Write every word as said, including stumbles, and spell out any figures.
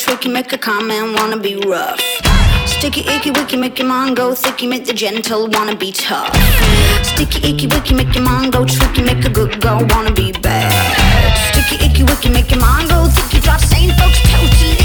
tricky, make a comment, wanna be rough. Sticky, icky, wicky, make your mind go thicky, make the gentle, wanna be tough. Sticky, icky, wicky, make your mind go tricky, make a good girl wanna be bad. Sticky, icky, wicky, make your mind go thicky, drive sane folks toasty.